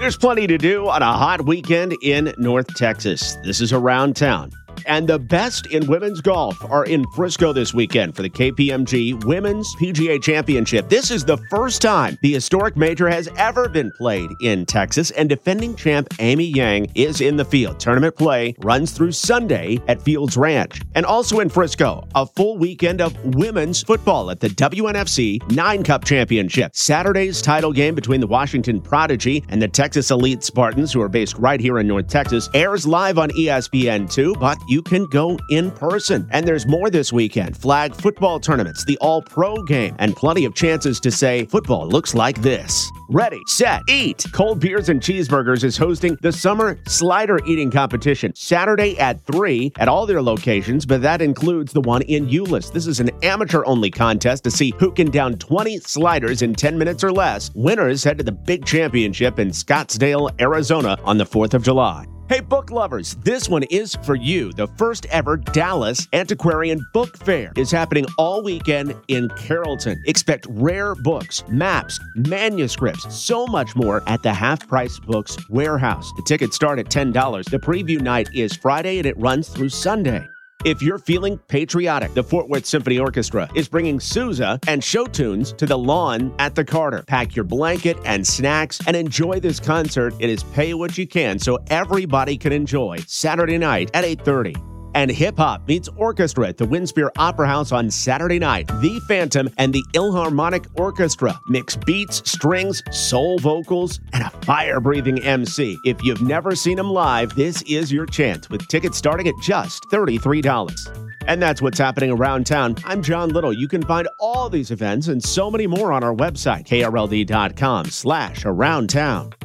There's plenty to do on a hot weekend in North Texas. This is Around Town. And the best in women's golf are in Frisco this weekend for the KPMG Women's PGA Championship. This is the first time the historic major has ever been played in Texas, and defending champ Amy Yang is in the field. Tournament play runs through Sunday at Fields Ranch. And also in Frisco, a full weekend of women's football at the WNFC 9 Cup Championship. Saturday's title game between the Washington Prodigy and the Texas Elite Spartans, who are based right here in North Texas, airs live on ESPN2, but you can go in person. And there's more this weekend. Flag football tournaments, the All-Pro game, and plenty of chances to say football looks like this. Ready, set, eat! Cold Beers and Cheeseburgers is hosting the Summer Slider Eating Competition Saturday at 3 at all their locations, but that includes the one in Euless. This is an amateur-only contest to see who can down 20 sliders in 10 minutes or less. Winners head to the big championship in Scottsdale, Arizona on the 4th of July. Hey, book lovers, this one is for you. The first ever Dallas Antiquarian Book Fair is happening all weekend in Carrollton. Expect rare books, maps, manuscripts, so much more at the Half Price Books Warehouse. The tickets start at $10. The preview night is Friday and it runs through Sunday. If you're feeling patriotic, the Fort Worth Symphony Orchestra is bringing Sousa and show tunes to the lawn at the Carter. Pack your blanket and snacks and enjoy this concert. It is pay what you can so everybody can enjoy. Saturday night at 8:30. And hip-hop meets orchestra at the Winspear Opera House on Saturday night. The Phantom and the Ilharmonic Orchestra mix beats, strings, soul vocals, and a fire-breathing MC. If you've never seen them live, this is your chance, with tickets starting at just $33. And that's what's happening around town. I'm John Little. You can find all these events and so many more on our website, krld.com/aroundtown.